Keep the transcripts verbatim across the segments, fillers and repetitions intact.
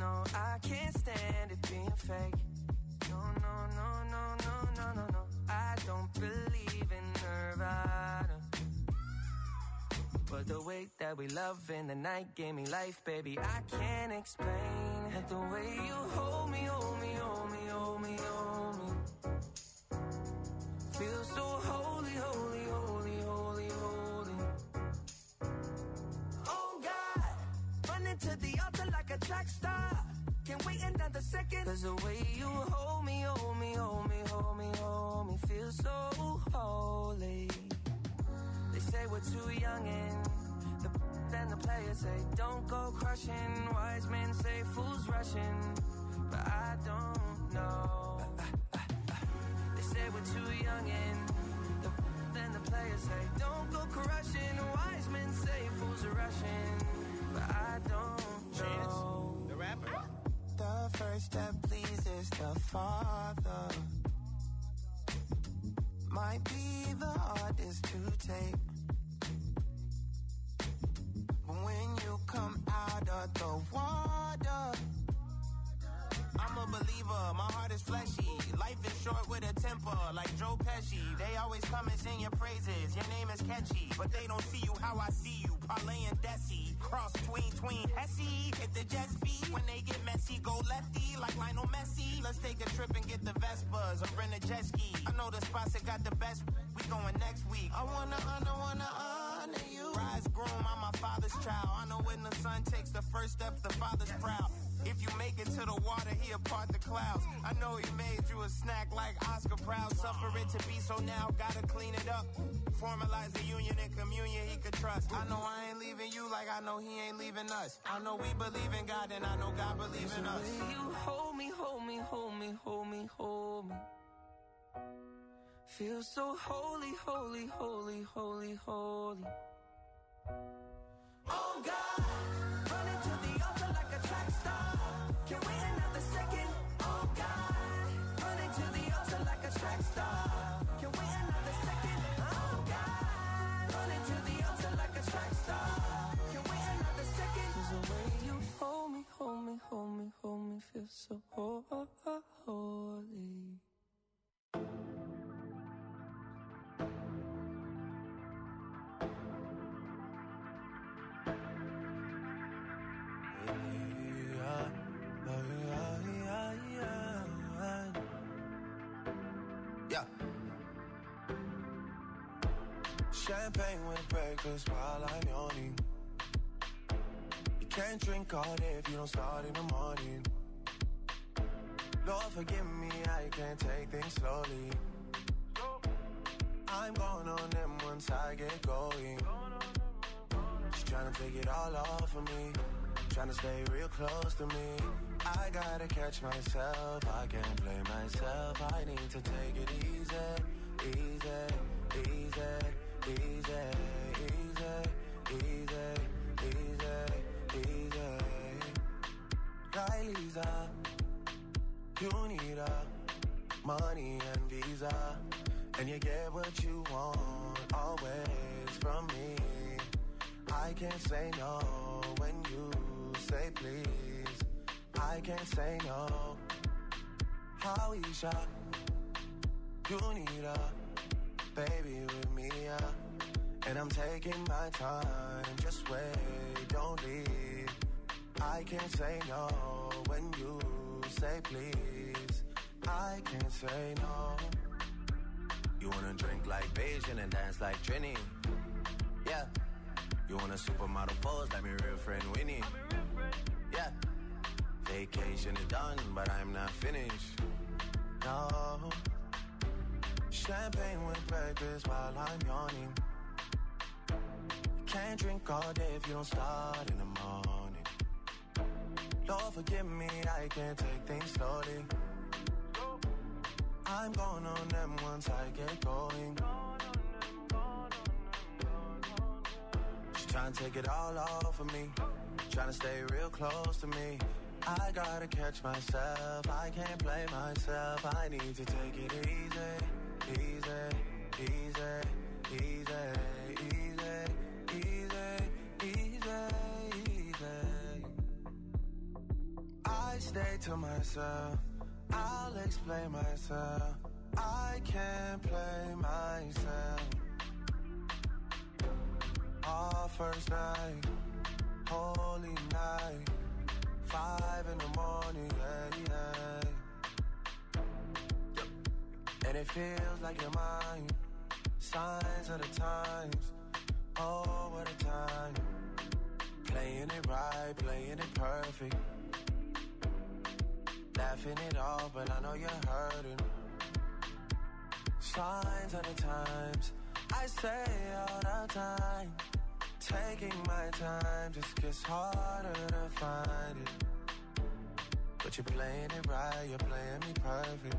no, I can't stand it being fake. No, no, no, no, no, no, no, no. I don't believe in Nirvana, but the way that we love in the night gave me life, baby. I can't explain it. The way you hold me, hold me, hold me, hold me, hold me. Feel so holy, holy, holy, holy, holy. Oh God, running to the altar like a track star. Can't wait another second. Cause the way you hold me, hold me, hold me, hold me, hold me. Feel so holy. They say we're too young and the then the players say don't go crushing. Wise men say fools rushing, but I don't know. They say we're too young and the then the players say don't go crushing. Wise men say fools are rushing, but I don't know. Chance, the rapper. The first that pleases the Father might be the hardest to take. But when you come out of the water, I'm a believer, my heart is fleshy. Life is short with a temper, like Joe Pesci. They always come and sing your praises, your name is catchy, but they don't see you how I see you. Parlay and Desi, cross tween, tween, Hesse. Hit the jet speed, when they get messy, go lefty, like Lionel Messi. Let's take a trip and get the Vespas, or rent a jet ski. I know the spots that got the best, we going next week. I wanna honor, wanna honor you. Rise groom, I'm my father's child. I know when the son takes the first step, the father's proud. If you make it to the water, he'll part the clouds. I know he made you a snack like Oscar Proud. Suffer it to be, so now gotta clean it up. Formalize the union and communion he could trust. I know I ain't leaving you like I know he ain't leaving us. I know we believe in God and I know God believes in us. You hold me, hold me, hold me, hold me, hold me. Feel so holy, holy, holy, holy, holy. Oh God, running to the altar like a track star. Can't wait another second. Oh God, running to the altar like a track star. Can't wait another second. Oh God, running to the altar like a track star. Can't wait another second. 'Cause the way you hold me, hold me, hold me, hold me, feel so holy. Yeah. Champagne with breakfast while I'm yawning. You can't drink all day if you don't start in the morning. Lord forgive me, I can't take things slowly. I'm going on them once I get going. She's trying to take it all off of me, trying to stay real close to me. I gotta catch myself, I can't blame myself. I need to take it easy, easy, easy, easy, easy, easy, easy, easy. Like Lisa, you need a money and visa, and you get what you want always from me. I can't say no when you say please. I can't say no. How Isha, you need a baby with me, yeah. And I'm taking my time, just wait, don't leave. I can't say no when you say please. I can't say no. You wanna drink like Beijing and dance like Trini, yeah. You want a supermodel pose like my real friend Winnie, yeah. Vacation is done, but I'm not finished, no. Champagne with breakfast while I'm yawning. Can't drink all day if you don't start in the morning. Lord forgive me, I can't take things slowly. I'm going on them once I get going. She's trying to take it all off of me, trying to stay real close to me. I gotta catch myself, I can't blame myself. I need to take it easy, easy, easy, easy, easy, easy, easy, easy. I stay to myself. I'll explain myself. I can't play myself. Our first night, holy night, five in the morning, yeah, yeah. And it feels like you're mine. Signs of the times, oh, what a time. Playing it right, playing it perfect. Laughing it off, but I know you're hurting. Signs of the times, I say all the time. Taking my time just gets harder to find it. But you're playing it right, you're playing me perfect.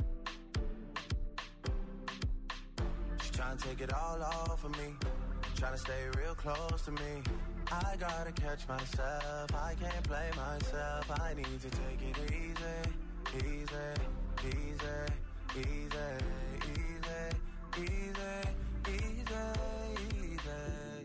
She's trying to take it all off of me, trying to stay real close to me. I gotta catch myself, I can't play myself. I need to take it easy, easy, easy, easy, easy, easy, easy, easy.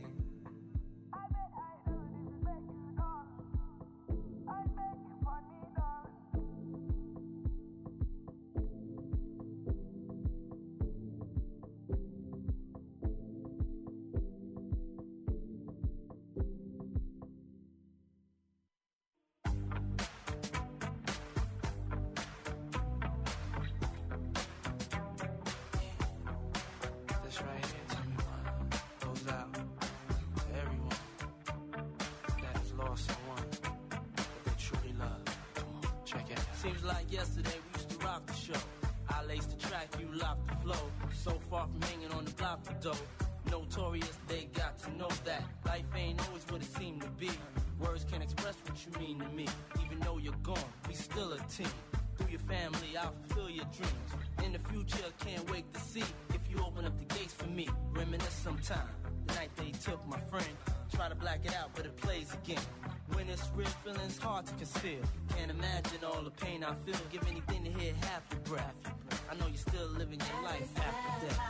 Seems like yesterday we used to rock the show. I laced the track, you locked the flow. So far from hanging on the block for dough. Notorious, they got to know that life ain't always what it seemed to be. Words can't express what you mean to me. Even though you're gone, we still a team. Through your family, I'll fulfill your dreams. In the future, can't wait to see if you open up the gates for me. Reminisce sometime, the night they took my friend. Try to black it out, but it plays again. When it's real, feeling's hard to conceal. Can't imagine all the pain I feel. Give anything to hear half your breath. I know you're still living your life after death.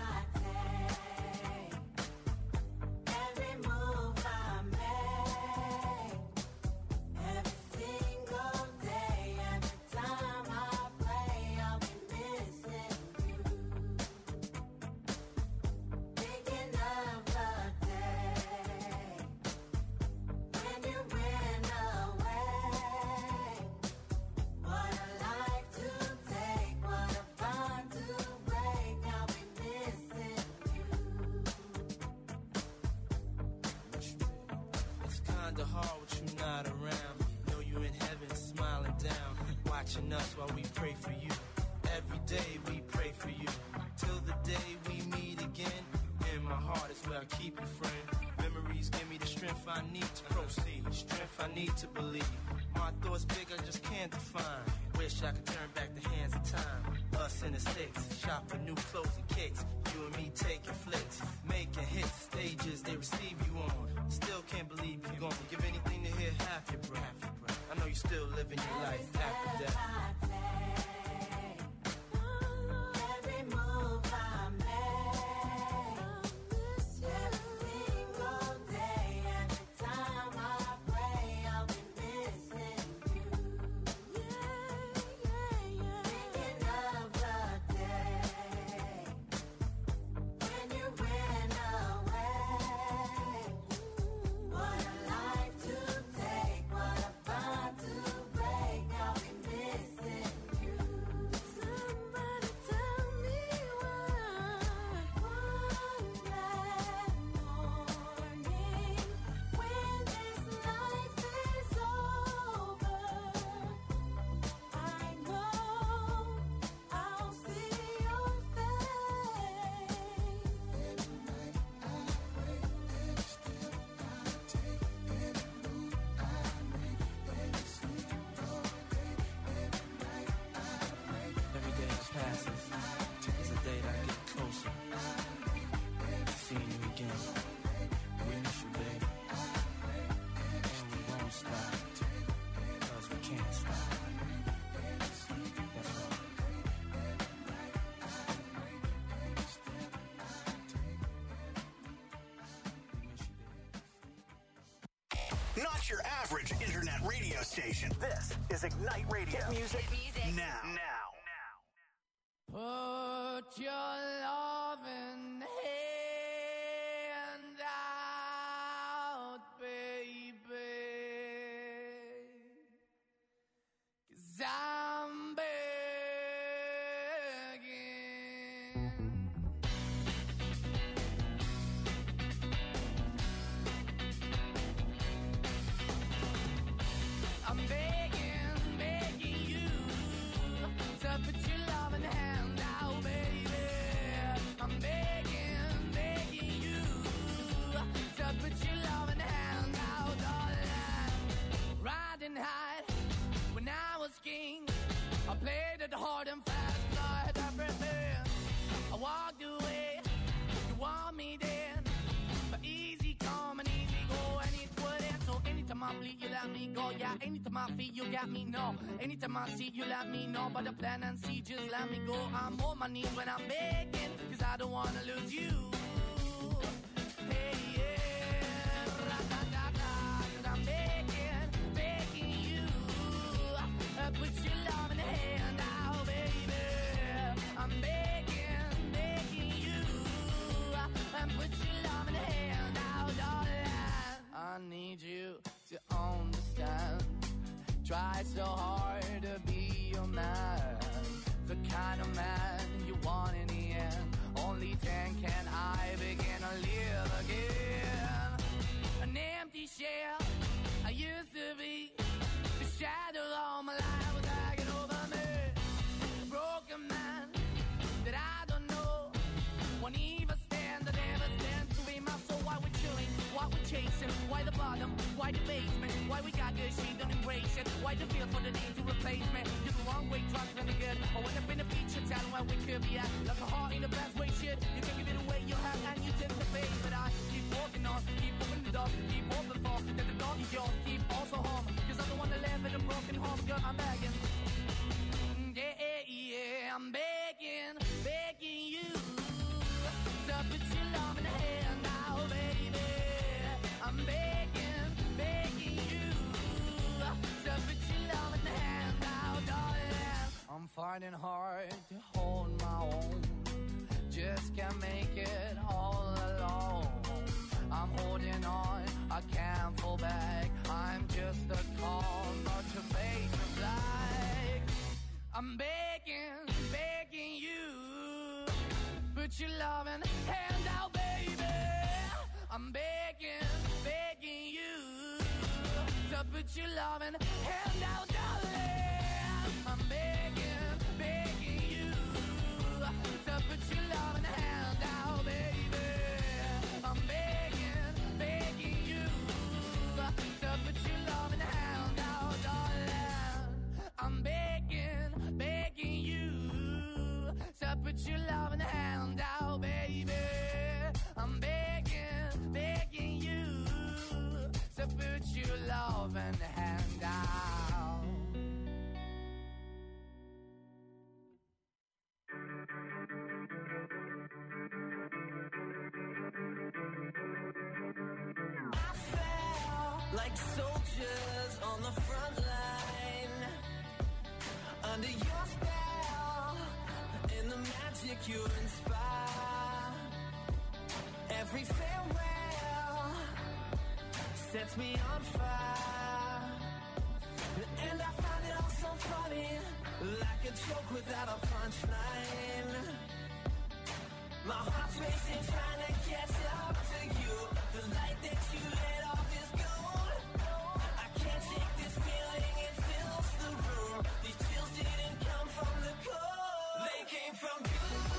Every move I make, every single day, every time I play, I'll be missing you. Thinking of the day when you ran away. What a life to take, what a bond to break. I'll be missing you. It's kinda hard with you not around. Know you in heaven smiling down, watching us while we pray for you. Every day we pray for you, till the day we meet again. In my heart is where I keep you, friend. Memories give me the strength I need to proceed, strength I need to believe. My thoughts big, I just can't define. Wish I could turn back the hands of time. Us in the sticks, shop for new clothes and kicks. You and me taking flicks, making hits, stages they receive you on. Still can't believe you're gone. Give anything to hear half your breath. I know you're still living your life after death. Every move I make, every single day, every time I pray, I'll be missing you. Thinking of the day when you ran away. What a life to take, what a bond to break. I'll be missing you. your average internet radio station. This is Ignite Radio. Hit music, now. Now. Put your loving hand out, baby, 'cause I'm begging. I'm begging, begging you to put your loving hand out, baby. I'm begging, begging you to put your loving hand out, darling. Riding high when I was king, I played it hard and fast, 'cause I had everything. I walked away, you want me then, but easy come and easy go, and it wouldn't. So anytime I bleed, you let me go. Yeah, anytime I feel, you got me, no. Anytime I see, you let me know. But the plan and see, just let me go. I'm on my knees when I'm begging, 'cause I don't wanna lose you. Hey, yeah, ra-da-da-da, 'cause I'm begging, begging you. Uh, put your love in the hand out, baby. I'm begging, begging you. Uh, and put your love in the hand out, darling. I need you to understand. Try so hard to be your man, the kind of man you want in the end. Only then can I begin to live again. An empty shell I used to be, the shadow all my life was hanging over me. A broken man that I don't know, won't even stand, I never stand to be my soul. Why we're chilling, why we're chasing, why the bottom, why the basement, why we got good, she don't embrace it, why the feel for the need to replace me. You're the wrong way, trying to the good. I went up in the feature town where we could be at, like a heart in the best way, shit. You can give it away, you have, and you tend to pay. But I keep walking on, keep moving the dog, keep open for, that the dog is yours, keep also home, 'cause I'm the one that live in a broken home, girl, I'm begging. Yeah, yeah, yeah, I'm begging, begging you to put your love in the hand now, baby. I'm begging, begging you to put your love in the hand now, darling. I'm fighting hard to hold my own, just can't make it all alone. I'm holding on, I can't fall back. I'm just a call, not to fade to black. I'm begging, begging you, put your loving hand out, baby. I'm begging, begging you to put your loving hand out, darling. I'm begging, begging you to put your loving hand out, baby. I'm begging, begging you to put your loving hand out, darling. I'm begging, begging you to put your loving hand out, baby. I'm begging, begging you to put your loving hand out. I fell like soldiers on the front line, under your spell, in the magic you inspire. Every farewell sets me on fire, and I find it all so funny, like a joke without a punchline. My heart's racing, trying to catch up to you. The light that you let off is gold. I can't shake this feeling, it fills the room. These chills didn't come from the cold, they came from you.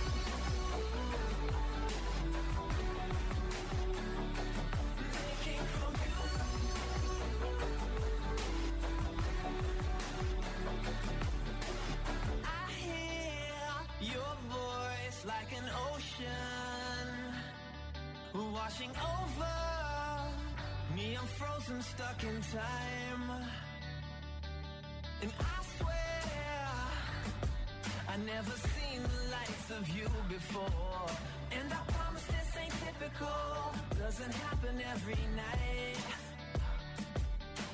Like an ocean washing over me, I'm frozen, stuck in time. And I swear I never seen the likes of you before. And I promise this ain't typical, doesn't happen every night.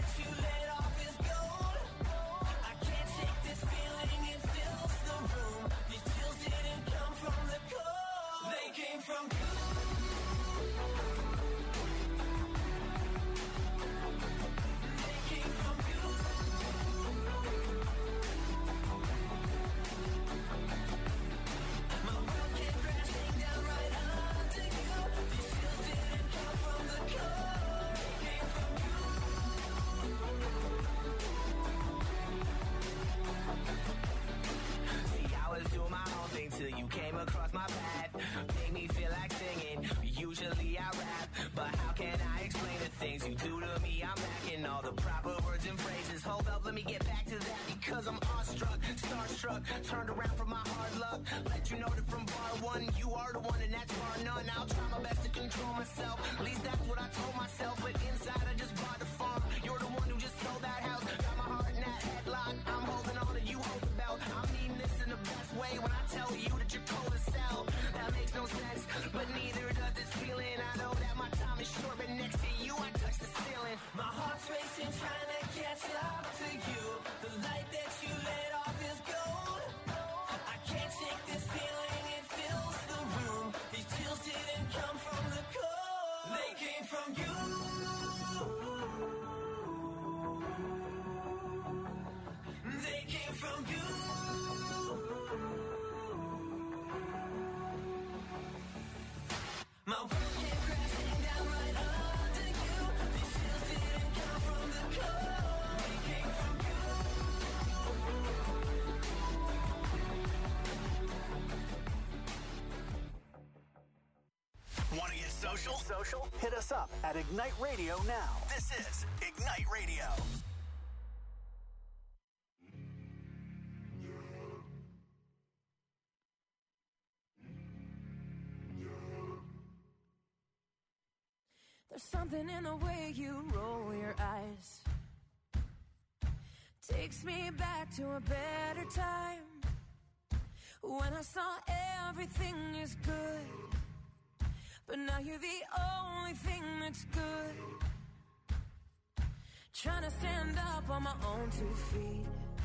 that you let off is gold. I can't shake this feeling, it fills the room. These chills didn't come from the cold, they came from you. Till you came across my path, made me feel like singing. Usually I rap, but how can I explain the things you do to me? I'm lacking all the proper words and phrases. Hold up, let me get back to that because I'm awestruck, starstruck, turned around from my hard luck. Let you know that from bar one, you are the one and that's bar none. I'll try my best to control myself, at least that's what I told myself. But inside I just bought the farm. You're the one who just sold that house. Got my heart in that headlock. I'm holding on and you hold the belt. I'm needing this in the best way when I tell you that you're cold as hell. That makes no sense, but neither does this feeling. I know that my time is short, but next to you I touch the ceiling. My heart's racing, trying to catch up to you. The light that you let off is gold. I can't shake this feeling, it fills the room. These chills didn't come from the cold, they came from you. They came from you. My world came crashing down right under you. These chills didn't come from the cold, they came from you. Want to get social? Social? Hit us up at Ignite Radio now. This is Ignite Radio. There's something in the way you roll your eyes. Takes me back to a better time, when I saw everything is good. But now you're the only thing that's good. Trying to stand up on my own two feet.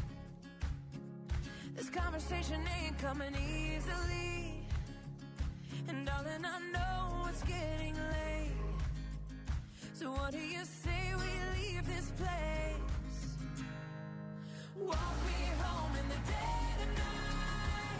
This conversation ain't coming easily. And darling, I know it's getting late. So what do you say we leave this place? Walk me home in the dead of night.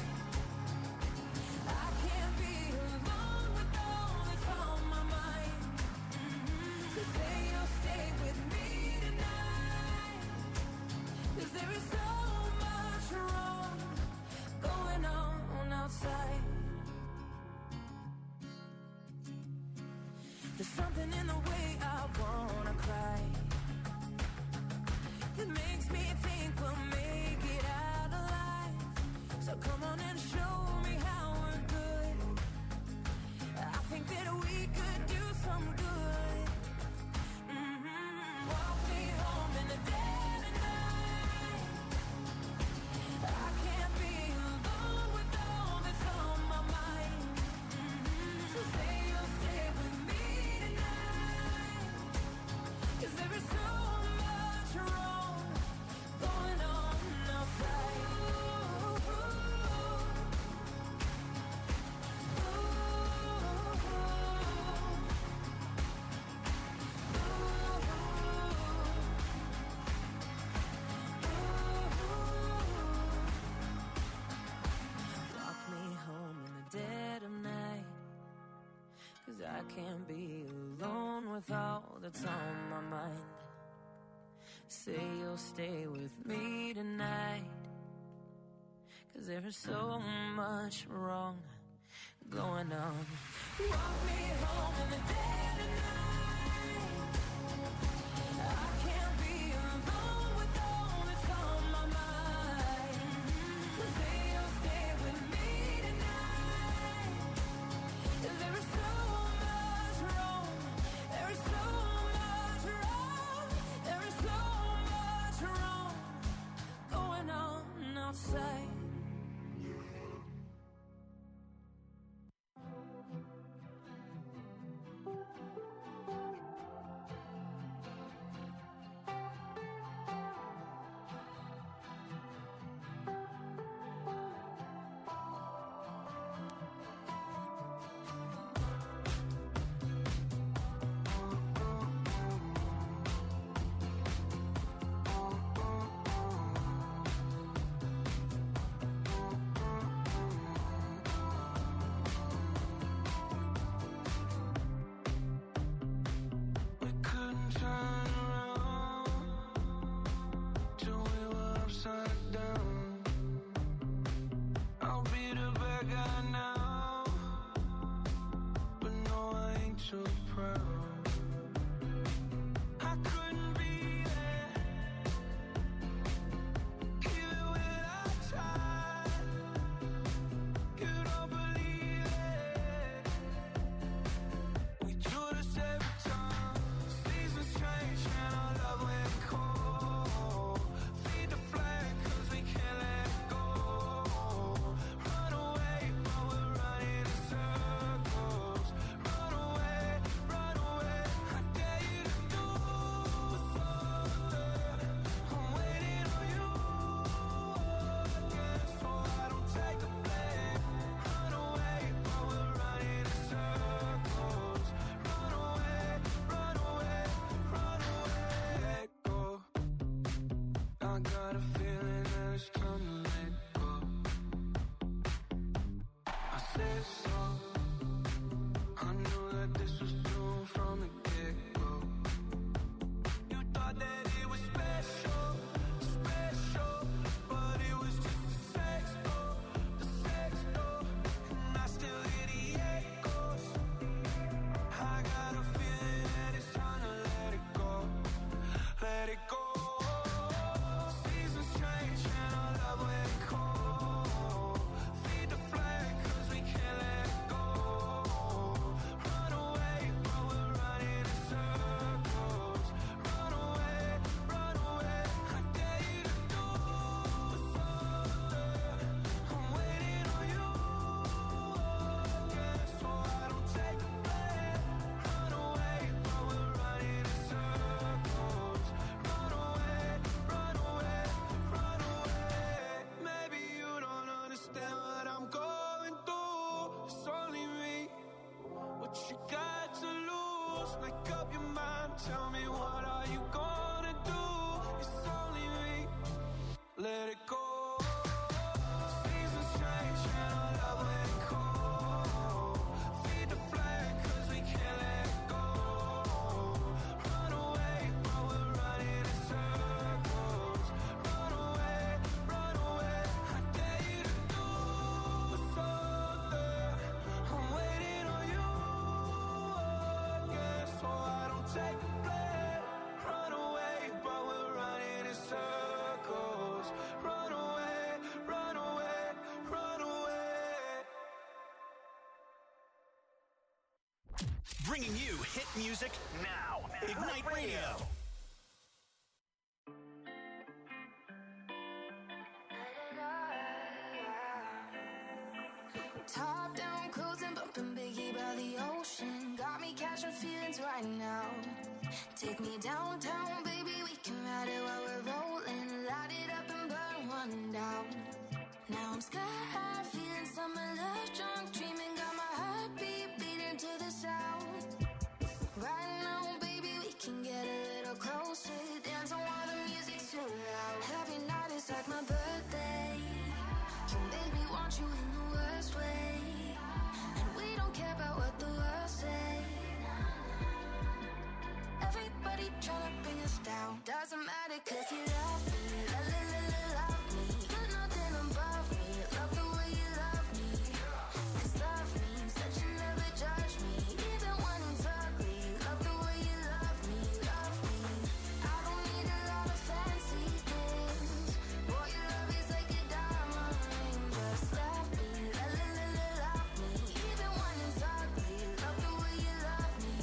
I can't be alone with all that's on my mind. Mm-hmm. So say you'll stay with me tonight, 'cause there is so much wrong going on outside. There's something in the way I wanna cry that makes me think we'll make it out alive. So come on and show me how we're good. I think that we could do some good. Mm-hmm. Walk me home in the dead of night. I can't be alone with all that's on my mind. Mm-hmm. So say you'll stay with me. Cause there is so much wrong going on outside. Ooh, ooh, ooh. Lock me home in the dead of night, 'cause I can't be alone with all that's on my mind. Say you'll stay with me tonight, 'cause there is so much wrong going on. Walk me home in the dead of night. I can't be alone with all that's on my mind. So say you'll stay with me tonight, 'cause there is so much wrong. There is so much wrong. There is so much wrong going on outside. turn around till we were upside down. I'll be the bad guy now, but no, I ain't too proud. I couldn't be there, even when I tried. You don't believe it. We do this every time. Seasons change and our love went cold. Feed the flag 'cause we can't let go. Run away, but we're running in circles. Run away, run away. I dare you to do something. I'm waiting on you again, so I don't take the blame. Run away, but we're running in circles. Run away, run away, run away. Let go. I got a feeling that it's time to let go. I said so. I knew that this was doomed from the get-go. You thought that it was special, special, but it was just the sex door, the sex door, and I still hear the echoes. I got a feeling that it's time to let it go, let it go. Seasons change and our love went cold. Feed the flag 'cause we can't let go. Run away, but we're running in circles. Run away, run away. I dare you to do something. I'm waiting on you again, so I don't take the blame. Run away, but we're running in circles. Run away, run away, run away. Maybe you don't understand what I'm going through. It's only me. What you got to lose? Make up your mind. Tell me, what are you gonna do? It's only me. Let it go. Seasons change and our love went cold. Feed the flag 'cause we can't let go. Run away, but we're running in circles. Run away, run away. I dare you to do something. I'm waiting on you again, so I don't take the blame. Run away, but we're running in circles. Run away, run away, run away. Bringing you hit music now. Ignite Radio. Top down, cruising, bumping Biggie by the ocean. Got me catching feelings right now. Take me downtown, baby, we can ride it while we're rolling. Light it up and burn one down. Now I'm sky high, feeling summer love, drunk, dreaming. Got my heartbeat beating to the sound. Right now, baby, we can get a little closer. Dancing while the music's too loud. Every night is like my birthday. You make me want you in the worst way. And we don't care about what the world say. Everybody tryna bring us down. Doesn't matter 'cause you love me. La la la la love me. You're nothing above me. Love the way you love me. 'Cause love means that you never judge me. Even when it's ugly. Love the way you love me. Love me. I don't need a lot of fancy things. Boy, your love is like a diamond ring. Just love me. La la la la love me. Even when it's ugly. Love the way you love me.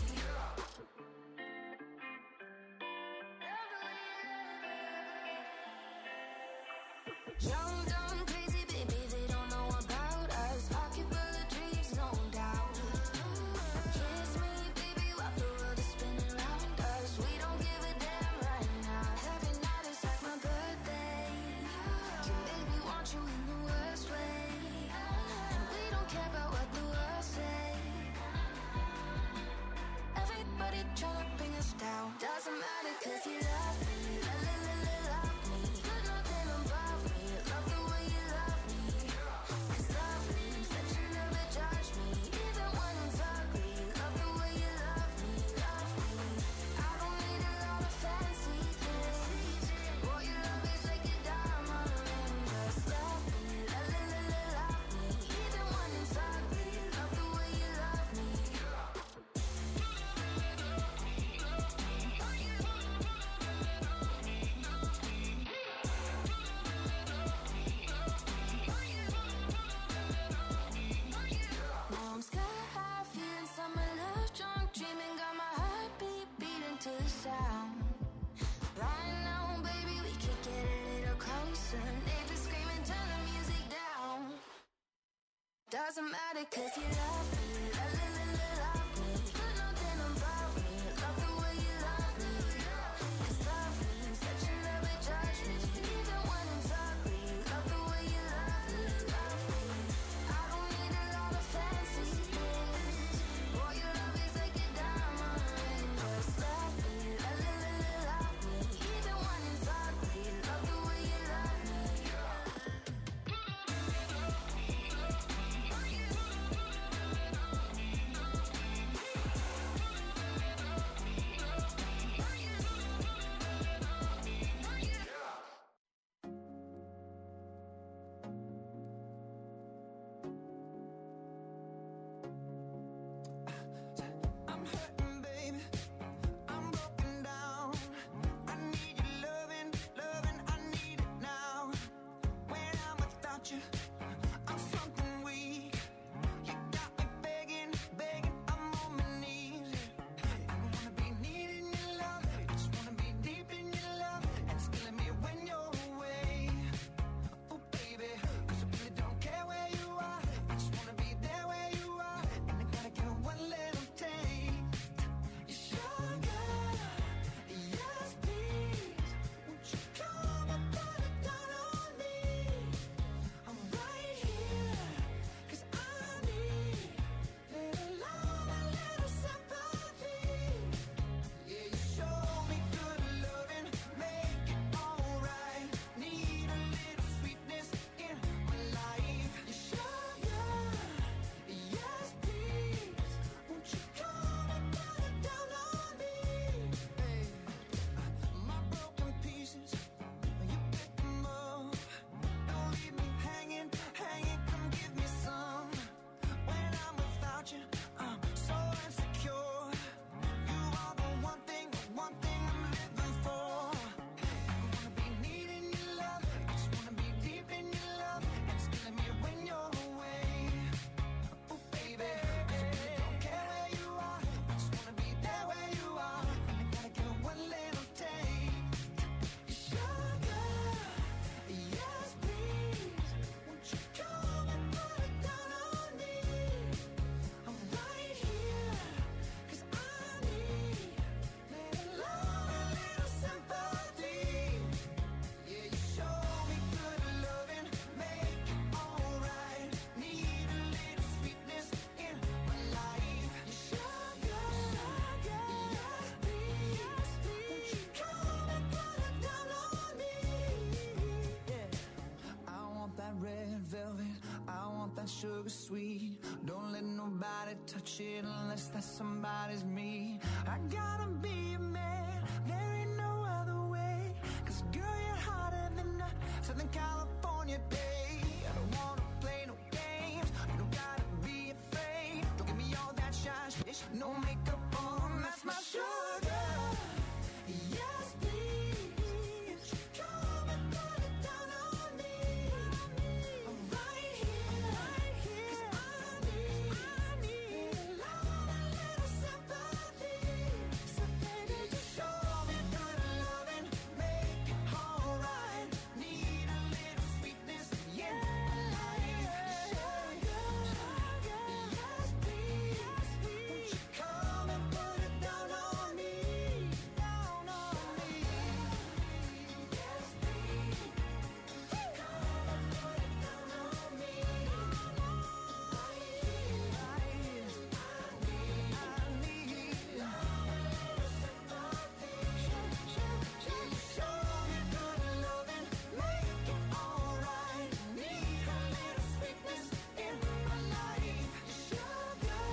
Young, dumb, crazy, baby, they don't know about us. Pocket full of dreams, no doubt. Kiss me, baby, while the world is spinning around us. We don't give a damn right now. Every night is like my birthday. You make me want you in the worst way. And we don't care about what the world say. Everybody tryna bring us down. Doesn't matter 'cause you love me. La la la la love me. You're nothing above me. Love the way because you love me. Love, love, love, love, love me. Put nothing above me. Love the way you love me. Cause love means that you never judge me. Even when it's ugly. Love the way you love me. Love me. I don't need a lot of fancy things. All you love is like a diamond ring. Just love me. Love, love, love, love, love me. Even when it's ugly. Love the way you love me. I'm hurting, baby. I'm broken down. I need your loving, loving. I need it now. When I'm without you, I'm something weak. You got me begging, begging. I'm on my knees. I don't wanna be needing your love. I just wanna be deep in your love. And it's killing me when you're away. Oh, baby, 'cause I really don't care where you are. I just wanna be there where you are. And I gotta give one little taste. Sugar, yes please. Won't you come and put it down on me? I'm right here, 'cause I need little love, a little sympathy. Yeah, you show me good loving, make it alright. Need a little sweetness in my life. Sugar, yes please. Won't you come and put it down on me? Hey, my broken pieces, you pick them up. Don't leave me hanging, hanging. Come give me some. When I'm without you, I'm so insecure. You are the one thing, the one thing I'm living for. I don't wanna be needing your love. I just wanna be deep in your love. And it's killing me when you're away. Oh, baby, 'cause I really don't care where you are. I just wanna be there where you are. And I gotta give one little taste. Sugar, yes please. Won't you come and put it down on me? I'm right here, 'cause I need little love, a little sympathy. Yeah, you show me good loving, make it alright. Need a little sweetness in my life. Sugar, yes please. Won't you come and put it down on me? Yeah. I want that red velvet, I want that sugar sweet. Don't let nobody touch it unless that somebody's me. I gotta be a man, there ain't no other way. 'Cause girl, you're hotter than a Southern California day. I don't wanna play no games, you don't gotta be afraid. Don't give me all that shy shit, no makeup on, that's my sugar. Yes please. Come and put it down on me. I'm right here, 'cause I need, I need love, a little sympathy. So baby, just show me good loving, make it alright. Need a little sweetness in my life. Sugar, yes please. Won't you come and put it down on me? Down on me. Yes please. Come and put it down on me. Right here, right here. I need, I need love, a little sympathy. Yeah, you show me good loving, make it alright. Need a little sweetness in my life. Sugar,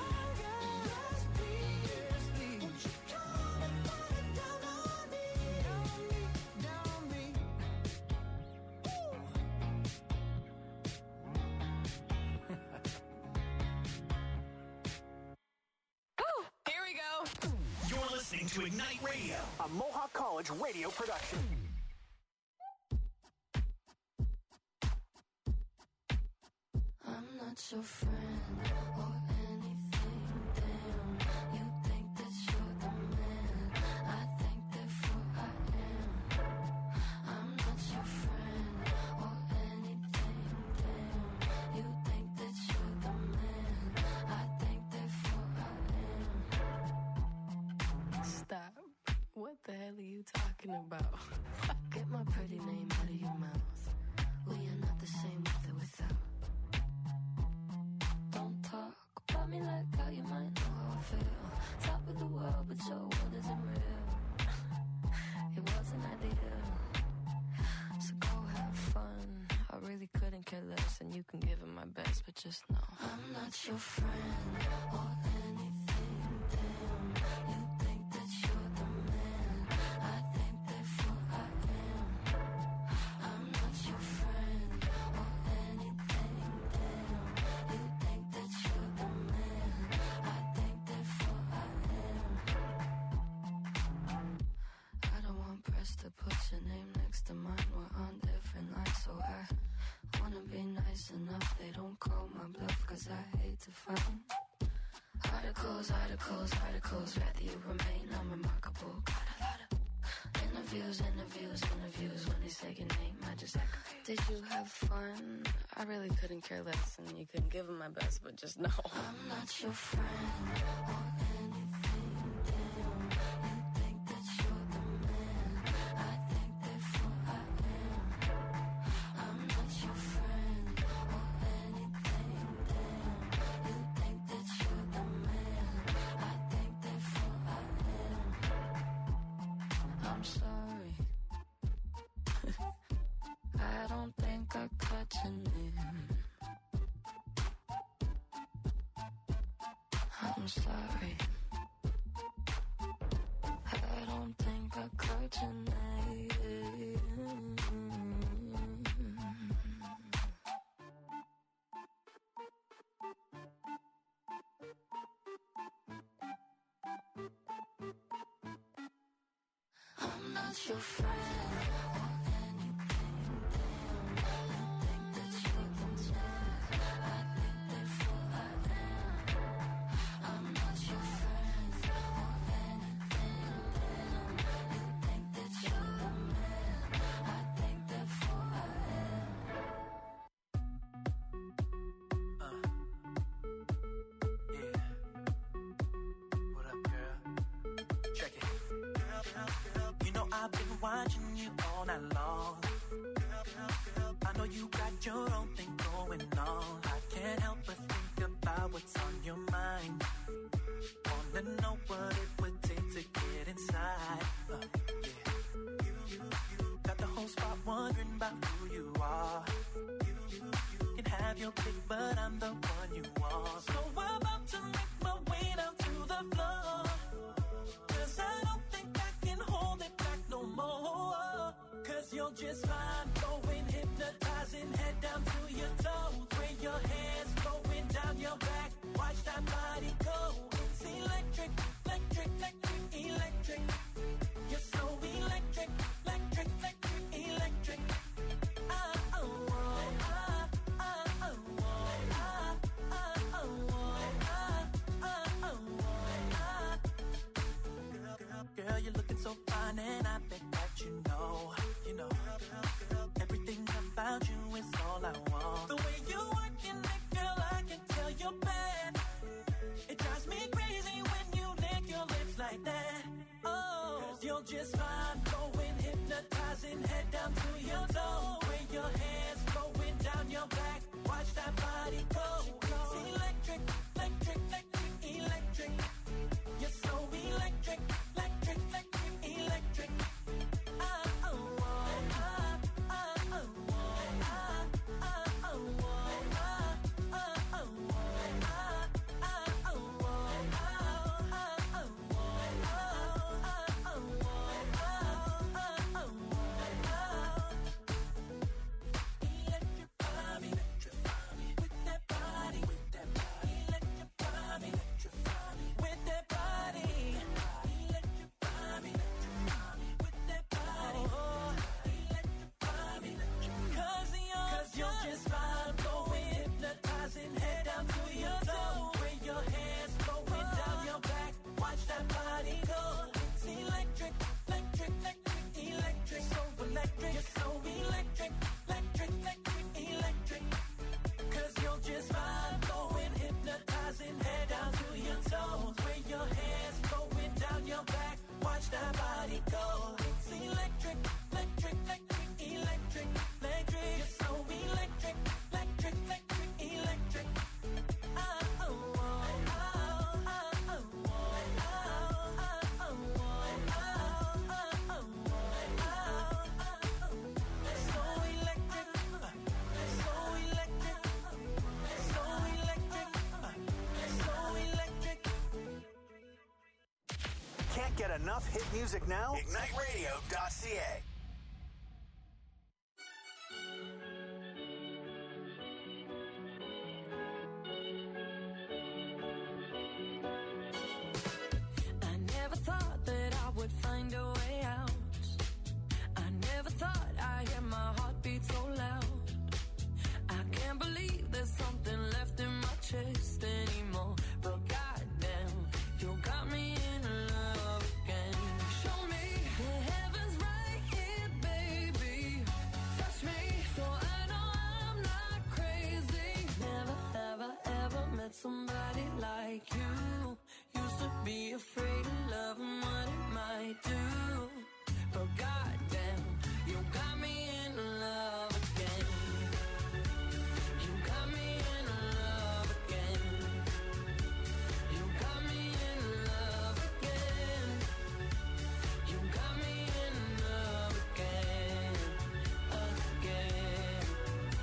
yes please. Won't you come and put it down on me? Down me, down me. Here we go. You're listening to Ignite Radio, a Mohawk College radio production. I'm not your friend or anything, damn. You think that you're the man. I think therefore I am. I'm not your friend or anything, damn. You think that you're the man. talking about? Get my pretty name out of your mouth. We are not the same with or without. Don't talk about me like how you might know how I feel. Top of the world, but your world isn't real. It wasn't ideal. So go have fun. I really couldn't care less, and you can give it my best, but just know I'm not your friend or anything. Damn, you think that you're the man. I think therefore I am. I'm not your friend or anything. Damn, you think that you're the man. I think therefore I am. I don't want press to put your name next to mine. We're on different lines, so I wanna be nice enough. They don't call my bluff, cause I hate to find articles, articles, articles. Rather you remain unremarkable. Got a lot of interviews, interviews, interviews. When they say your name, I just echo. Did you have fun? I really couldn't care less, and you couldn't give them my best, but just know I'm not your friend or anything. Damn, you think that you're the man. I think therefore I am. I'm not your friend or anything. Damn, you think that you're the man. I think therefore I am. I'm sorry. I don't think I caught your name. I'm sorry. I don't think I caught your name. I'm not your friend or anything. Damn, you think that you're the man. I think therefore I am. I'm not your friend or anything. Damn, you think that you're the man. I think therefore I am. Uh, yeah. What up, girl? Check it. You know I've been watching you all night long. I know you got your own thing going on. I can't help but think about what's on your mind. Wanna know what it would take to get inside. Uh, yeah. Got the whole spot wondering about who you are. Can have your pick, but I'm the one you want. So I'm about to make my way down to the floor. Cause I don't think I can hold it back no more. Cause you're just fine, going hypnotizing, head down to your toes. Bring your hands flowing down your back, watch that body go. It's electric, electric, electric, electric. You're so electric, electric, electric, electric. Ah, oh, oh, ah, ah, oh, oh, ah, ah, oh, oh, ah, ah, oh, ah. Girl, you're looking so fine, and I bet that you know, you know, everything about you is all I want. The way you working it, girl, I can tell you're bad. It drives me crazy when you lick your lips like that. Oh, cause you're just fine, going hypnotizing, head down to your toes. Bring your hands flowing down your back, watch that body go. It's electric, electric, electric, electric. You're so electric, electric, electric, electric. Ah, oh, oh, ah, ah, oh, oh, ah, ah, oh, oh, ah, ah, oh, oh, ah, ah, oh, oh, ah, ah, oh, oh, ah, ah, oh, oh, ah, ah, oh, oh, ah. Can't get enough hit music now? Ignite radio dot c a. I never thought that I would find a way out. I never thought I'd hear my heartbeat so loud. I can't believe there's something left in my chest anymore. But goddamn, you got me in love again. Show me the heavens right here, baby. Touch me so I know I'm not crazy. Never, ever, ever met somebody like you. Used to be afraid of love and what it might do. But goddamn, you got me in love again. You got me in love again. You got me in love again. You got me in love again, again.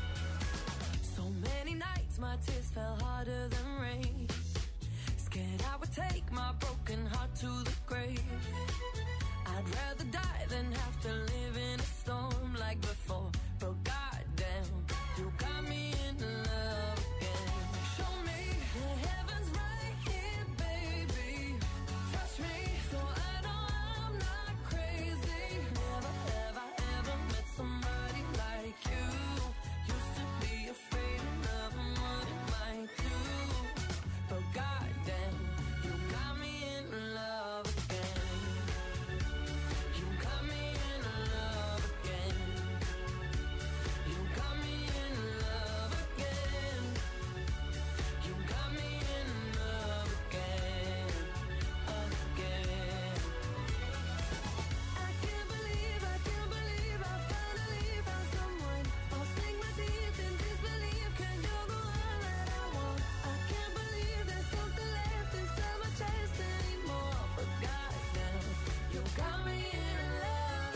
So many nights my tears fell harder than rain. Scared I would take my broken heart to the grave. I'd rather die than have to live in a storm like before. But goddamn, you got me in love again. Show me the heavens right here, baby. Touch me so I know I'm not crazy. Never, ever, ever met somebody like you. Used to be afraid of love and what it might do. But goddamn, you got me in love again. You got me in love again. You got me in love again. You got me in love again, again. I can't believe, I can't believe I finally found someone. I'll sink my teeth in disbelief 'cause you're the one that I want. I can't believe there's something left inside my chest anymore. But goddamn, you got me in love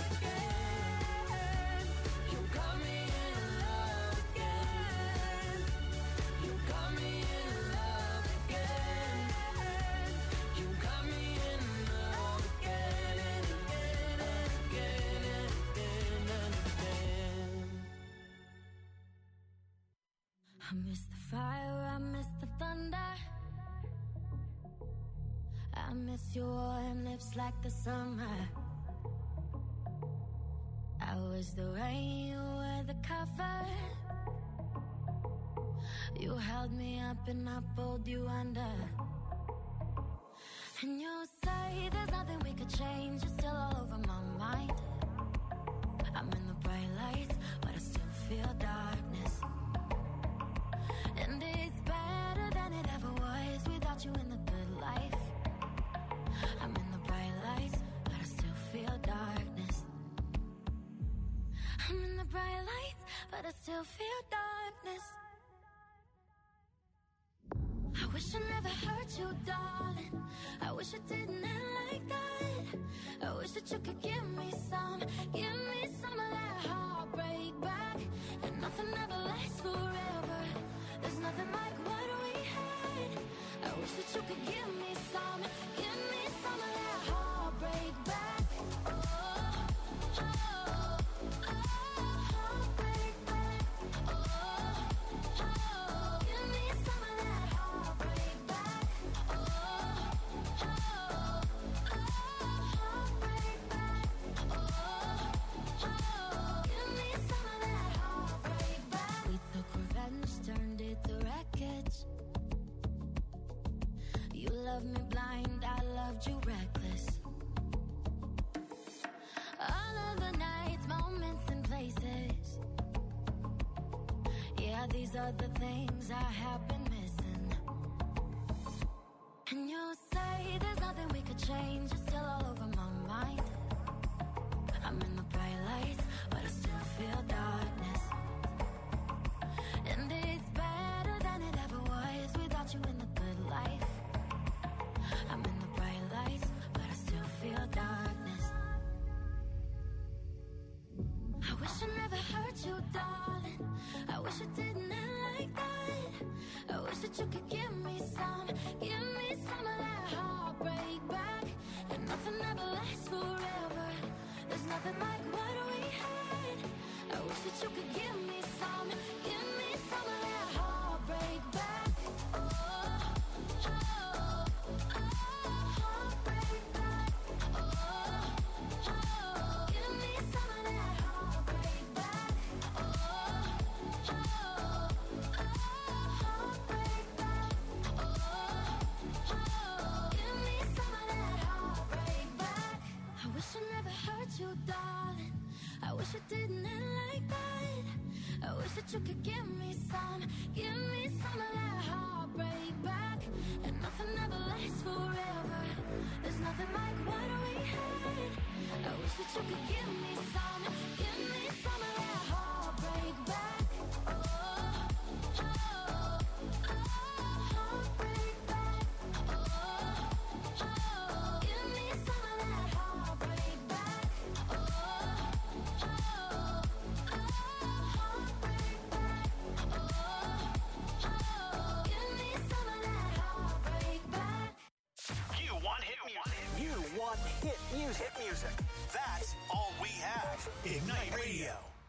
again. You got me in love again. You got me in love again. You got me in love again and again and again and again and again. I miss the fire, I miss the thunder. I miss your warm lips like the summer. I was the rain, you were the cover. You held me up and I pulled you under. And you say there's nothing we could change. You're still all over my mind. I'm in the bright lights, but I still feel darkness. And it's better than it ever was without you in the good life. I'm in the bright lights, but I still feel darkness. I'm in the bright lights, but I still feel darkness. I wish I never hurt you, darling. I wish I didn't end like that. I wish that you could give me some, give me some of that heartbreak back. And nothing ever lasts forever. There's nothing like what we had. I wish that you could give me some, give me some of that heartbreak back. Oh, oh, oh, heartbreak back. Oh, oh, give me some of that heartbreak back. Oh, oh, oh, heartbreak back. Oh, oh, give me some of that heartbreak back. We took revenge, turned it to wreckage. You loved me blind, I loved you reckless. All of the nights, moments and places. Yeah, these are the things I have been missing. And you say there's nothing we could change. You're still all over my mind. I'm in the bright lights, but I still feel darkness. And it's better than it ever was without you in the good life. I'm in the bright lights, but I still feel darkness. I wish I never hurt you, darling. I wish it didn't end like that. I wish that you could give me some, give me some of that heartbreak back. And nothing ever nothing like what we had. I wish that you could give me some, give me some of that heartbreak back. Oh, oh, oh, heartbreak back. Oh, oh, give me some of that heartbreak back. Oh, oh, oh, heartbreak back. Oh, oh, give me some of that heartbreak back. I wish I never hurt you, darling. I wish it didn't end like that. I wish that you could give me some, give me some of that heartbreak back. And nothing ever lasts forever. There's nothing like what we had. I wish that you could give me some, give me some of that heartbreak back. Oh, oh, oh, heartbreak back. Oh, oh, give me some of that heartbreak back. Oh, oh, oh, heartbreak back. Oh, oh, give me some of that heartbreak back. You want hit music. You want hit music. Hit music. That's all we have. Ignite Radio.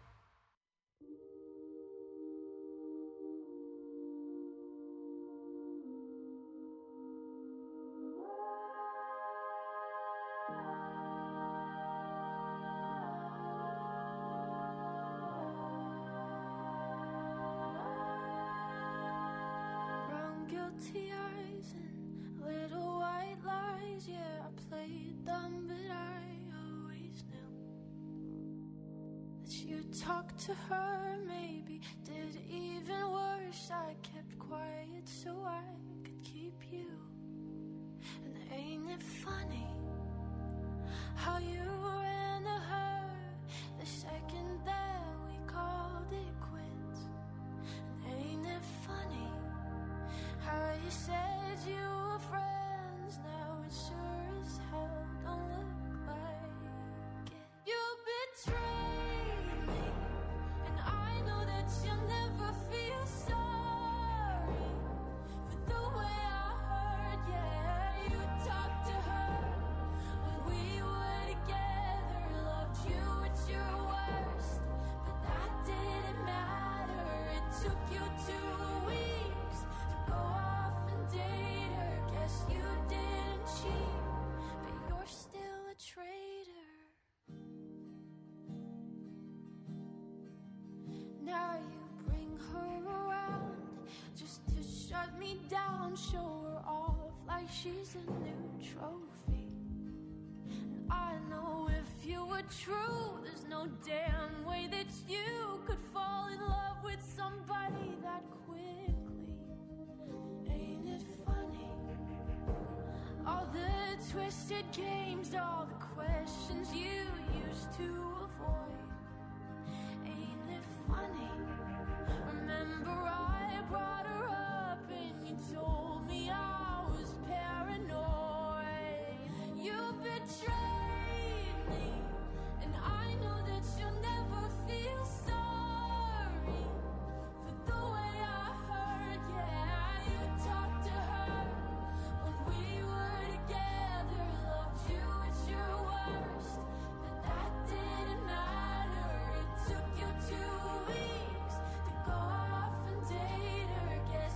Brown guilty eyes and little white lies. Yeah, I played dumb, but I always knew that you talked to her. Maybe did even worse. I kept quiet so I could keep you. And ain't it funny how you ran to her the second that we called it quits? And ain't it funny how you said you were friends? Now it sure as hell don't look like it. You betrayed me, and I know that you'll never feel sorry for the way I hurt. Yeah, you talked to her when we were together, loved you at your worst, but that didn't matter. It took you two weeks to go off and date her. Guess you didn't cheat, but you're still a traitor. Now you bring her around just to shut me down, show her off like she's a new trophy. And I know if you were true, there's no damn way that you could fall in love with somebody that quickly. Ain't it funny? All the twisted games, all the questions you used to avoid. Ain't it funny? Remember I brought her up and you told me I was paranoid. You betrayed me, and I know that you'll never feel sorry for the way I hurt. Yeah, you talked to her when we were together, loved you at your worst, but that didn't matter. It took you two weeks to go off and date her. Guess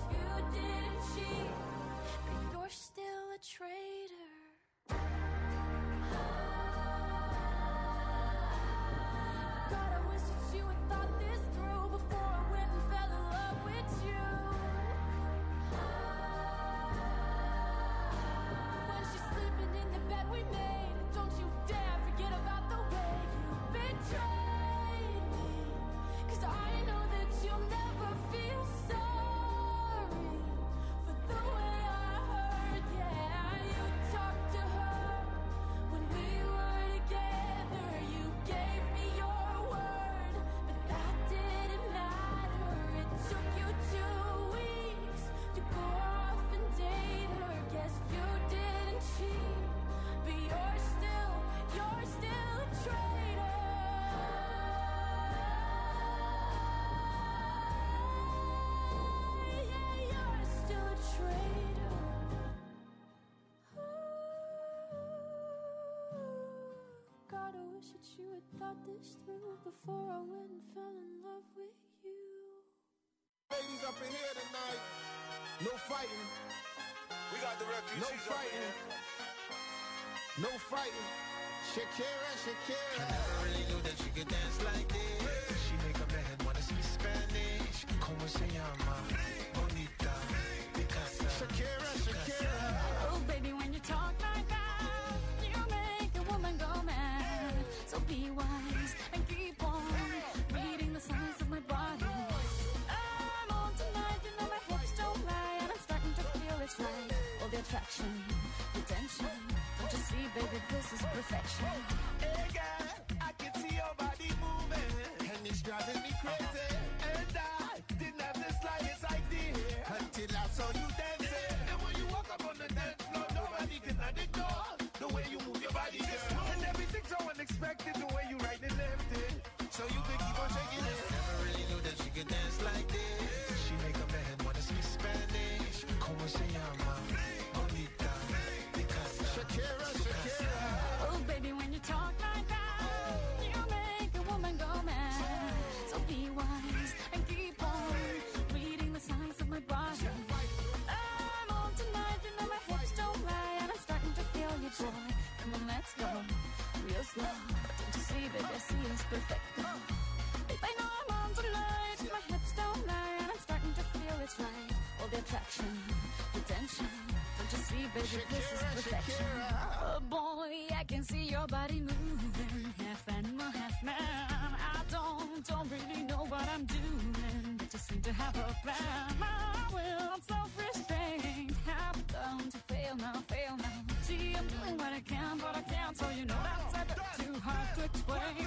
thought this through before I went and fell in love with you. Ladies up in here tonight. No fighting. We got the refugees. No fighting. No fighting. Shakira, Shakira. I never really knew that she could dance like this. She make a man wanna speak Spanish. Como se llama? Bonita. Picasa. Shakira, Shakira. Oh, baby, when you talk like that, you make a woman go mad. So be wise and keep on reading the signs of my body. I'm on tonight, you know my hips don't lie, and I'm starting to feel it's right. All the attraction, the tension. Don't you see, baby, this is perfection. Hey, girl, I can see your body moving, and it's driving me crazy. And I didn't have the slightest idea until I saw you dancing. And when you walk up on the dance floor, nobody can ignore the way you move your body, girl. And everything's so unexpected, the way you right and left it. So you can keep on shaking it. Never really knew that she could dance like this. She make a man wanna speak Spanish. Como se llama? Bonita. Picasa. Shakira, Shakira. Oh, baby, when you talk like that, you make a woman go mad. So be wise and keep on reading the signs of my body. I'm on tonight, you know my hips don't lie, and I'm starting to feel you, boy. Come on, let's go, real slow. Don't you see, baby, I see it's perfect. Babe, I know I'm on tonight, my hips don't lie, and I'm starting to feel it's right. All the attraction, the tension. Don't you see, baby, this is perfection. Oh boy, I can see your body moving, half animal, half man. I don't, don't really know what I'm doing, but just seem to have a plan. My will, I'm self-restrained, have done to fail now, fail now. See, I'm doing what I can, but I can't, so you know that's a bit too hard to explain.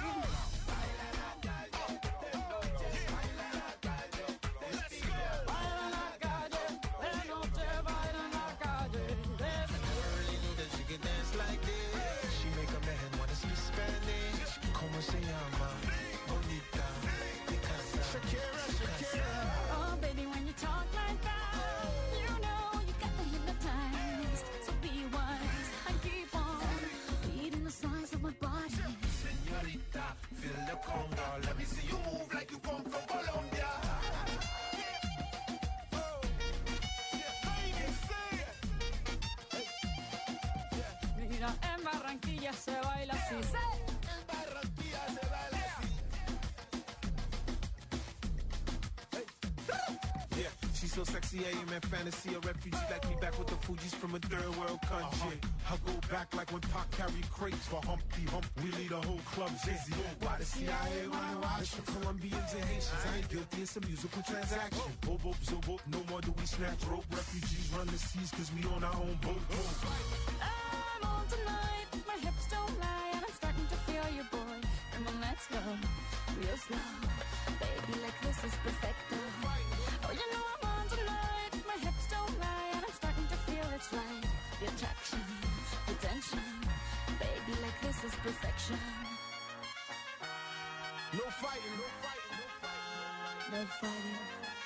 Dance like this. She make a man wanna speak Spanish. Como se llama? Bonita. Picasa. Shakira, Shakira. Oh, baby, when you talk like that, you know you got me hypnotized. So be wise and keep on reading the signs of my body. Señorita, feel the conga. Let me see you move like you come from Colombia. Mira, en Barranquilla se baila así. En Barranquilla se baila así. Yeah, she's so sexy, I am in fantasy. A refugee like me back with the Fugees from a third world country. I go back like when Pac carried crates for Humpty Hump. We lead a whole club dizzy. Why the C I A wanna watch the Colombians and Haitians? I ain't guilty, it's a musical transaction. Boop, boop, zo, boop, no more do we snatch rope. Refugees run the seas cause we on our own boat. I'm on tonight, my hips don't lie, and I'm starting to feel you, boy. Come on, let's go, real slow. Baby, like this is perfecto. Oh, you know I'm on tonight, my hips don't lie, and I'm starting to feel it's right. The attraction, the tension. Baby, like this is perfection. No fighting, no fighting, no fighting. No fighting.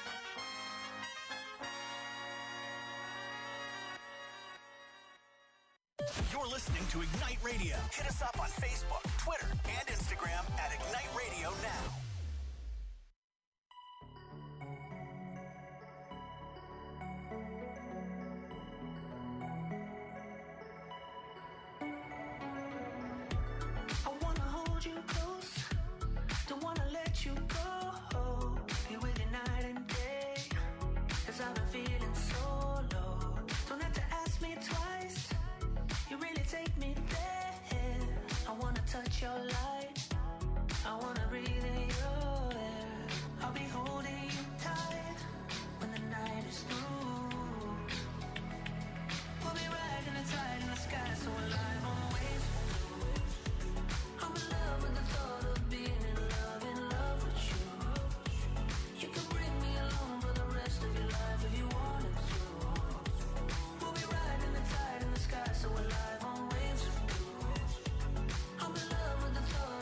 You're listening to Ignite Radio. Hit us up on Facebook, Twitter, and Instagram at Ignite Radio Now. I wanna hold you close, don't wanna let you go. Be with you night and day, cause I've been feeling so low. Don't have to ask me twice, you really take me there. I wanna touch your light, I wanna breathe in your air. I'll be holding you tight when the night is through. We'll be riding the tide in the sky, so alive on waves. I'm in love with the thought of being in love, in love with you. You can bring me along for the rest of your life if you wanted to. We'll be riding the tide in the sky, so alive on waves. I'm in love with the thought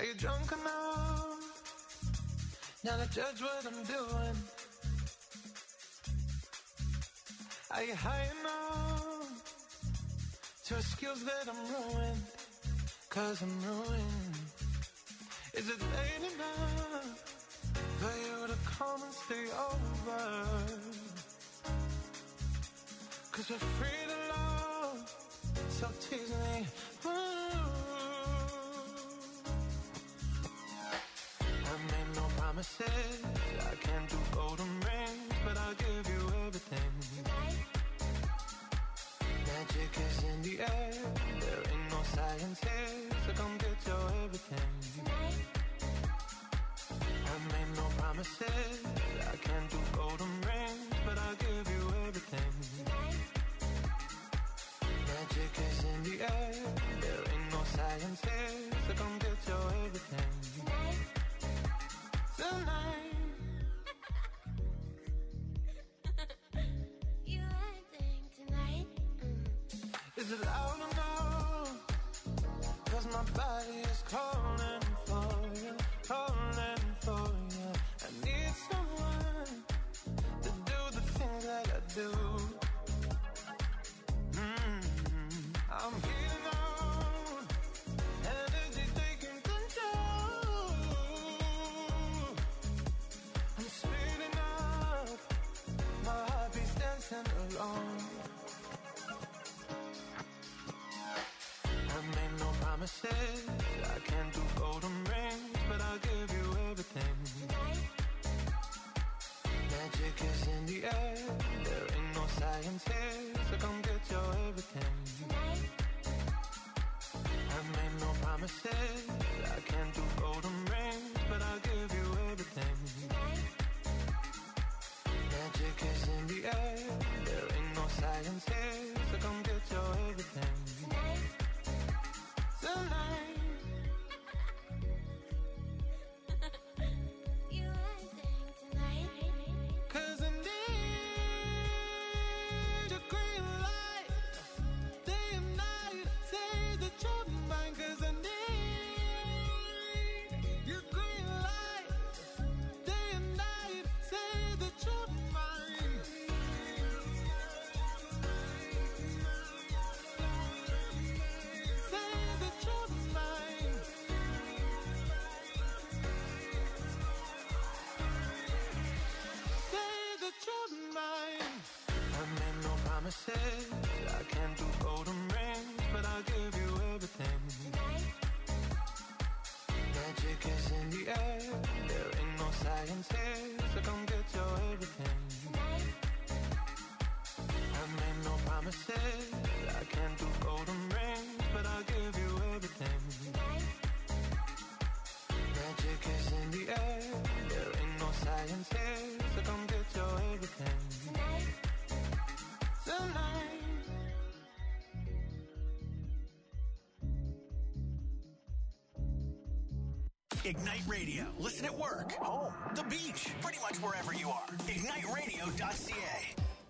you drunk enough now to judge what I'm doing? Are you high enough to excuse that I'm ruined? Cause I'm ruined. Is it late enough for you to come and stay over? Cause we're free to love, so tease me. Ooh. I made no promises, I can't do golden rings, but I'll give you everything. Magic is in the air, there ain't no science here, so come get your everything. I made no promises, I can't do golden rings, but I'll give you everything. Magic is in the air, there ain't no science here, so come get your everything. Tonight. You acting tonight? Mm. Is it loud enough? Cause my body is calling for you, calling for you. I need someone to do the things that I do. Mm-hmm. I'm heating on, energy taking control. I'm speeding up, my heartbeat's dancing along. I made no promises, I can't do golden rings, but I'll give you everything. Magic is in the air, there ain't no science here, so come get your everything. I made no promises, I can't do golden rings, but I'll give you everything. Magic is in the air, there ain't no science here, so come get your everything. Tonight. You acting tonight? Cause I need your green light, day and night, say that you're mine. Cause I need your green light, day and night, say that you're mine. Say that you're mine. Say that you're mine. I made no promises, I can't do golden rings, but I'll give you everything. Magic is in the air, there ain't no science here, so come get your everything. I made no promises, I can't do golden rings, but I'll give you everything. Magic is in the air, there ain't no science here, so come get your everything. Tonight. Ignite Radio. Listen at work, home, the beach, pretty much wherever you are. ignite radio dot c a.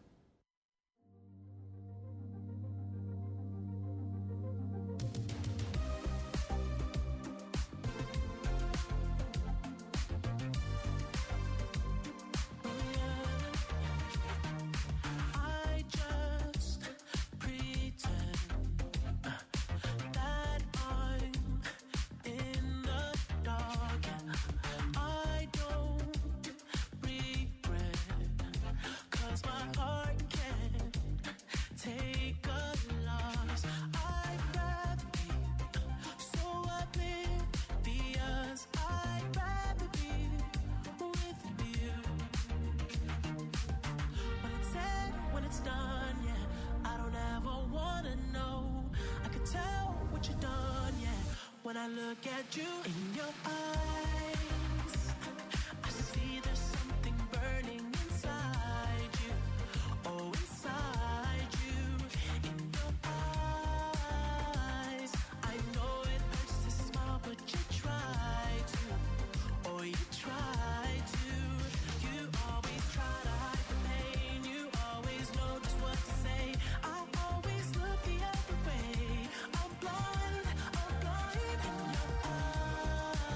I just pretend that I'm in the dark. I don't regret, 'cause my heart can't take a loss. I'd rather be so oblivious. I'd rather be with you. When it's said, when it's done, yeah, I don't ever wanna know. I can tell what you've done, yeah, when I look at you in your eyes. I see there's something burning inside you. Oh, inside you, in your eyes. I know it hurts to smile, but you try to. Oh, you try to. You always try to hide the pain. You always know just what to say. I always look the other way. I'm blind, I'm blind in your eyes.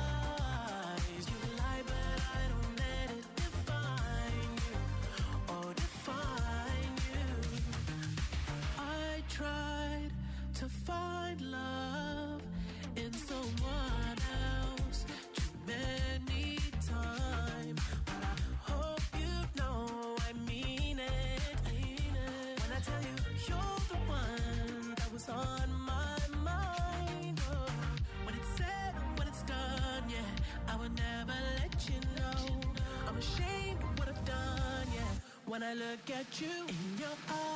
to find love in someone else too many times. But I hope you know I mean it. I mean it. When I tell you you're the one that was on my mind. Oh, when it's said, when it's done, yeah, I would never let you know. I'm ashamed of what I've done, yeah. When I look at you in your eyes.